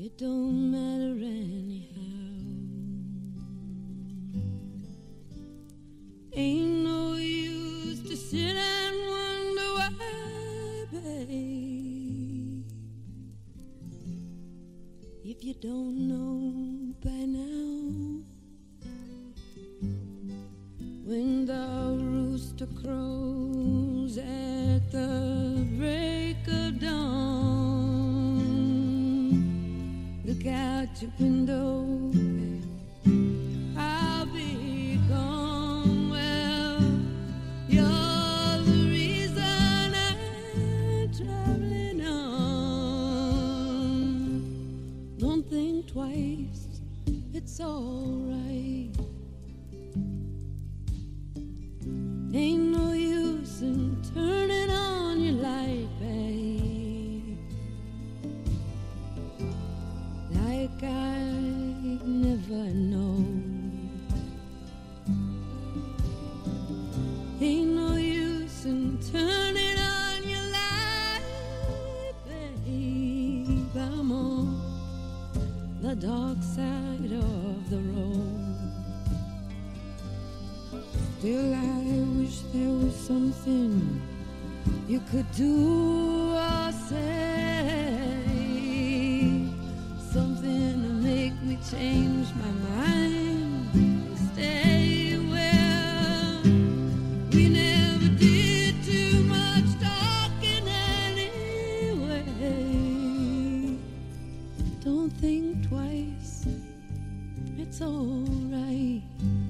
It don't matter anyhow. Ain't no use to sit and wonder why, babe, if you don't know by now. When the rooster crows at the break of dawn, look out your window, I'll be gone. Well, you're the reason I'm traveling on. Don't think twice, it's alright. Ain't no use in turning on your light, babe, like I never know. Ain't no use in turning on your light, babe, I'm on the dark side of the road. Still, I wish there was something you could do or say, something to make me change my mind and stay. Well, we never did too much talking anyway. Don't think twice, it's alright.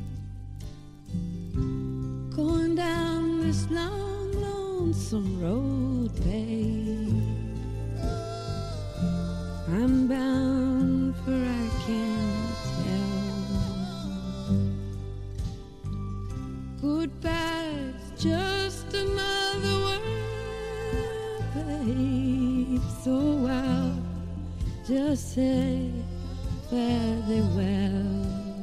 Going down this long, lonesome road, babe, I'm bound for I can't tell. Goodbye's just another word, babe, so I'll just say fare thee well.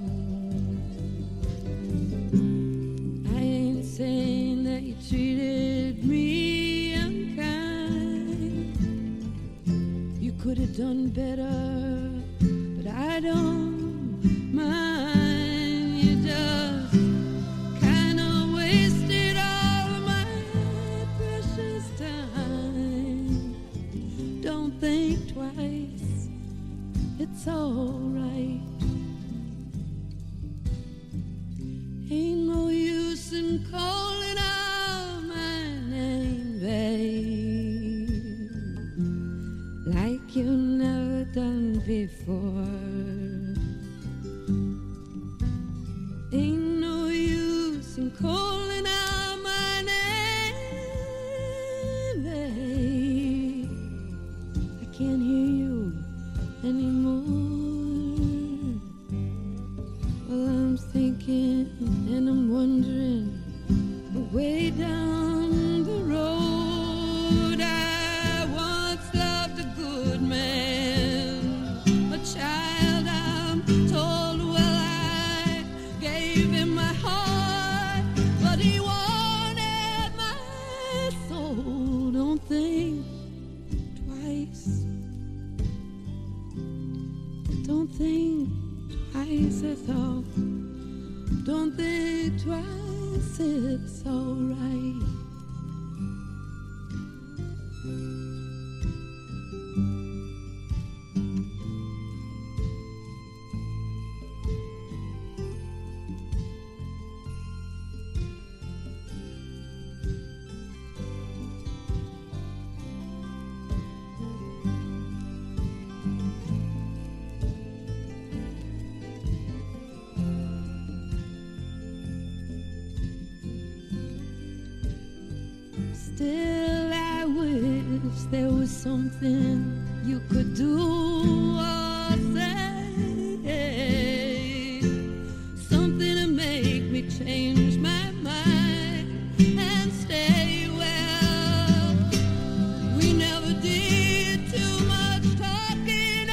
Saying that you treated me unkind, you could have done better, but I don't mind. You just kind of wasted all of my precious time. Don't think twice, it's alright. Ain't no use in calling out my name, babe, like you've never done before. Ain't no use in calling out my name, babe, I can't hear you anymore. Well, I'm thinking and I'm wondering, way down the road, I once loved a good man, a child I'm told. Well, I gave him my heart, but he wanted my soul. Don't think twice, don't think twice, that's all. Don't think twice, it's alright. Still, I wish there was something you could do or say, something to make me change my mind and stay. Well, we never did too much talking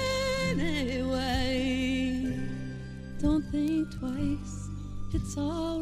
anyway. Don't think twice, it's all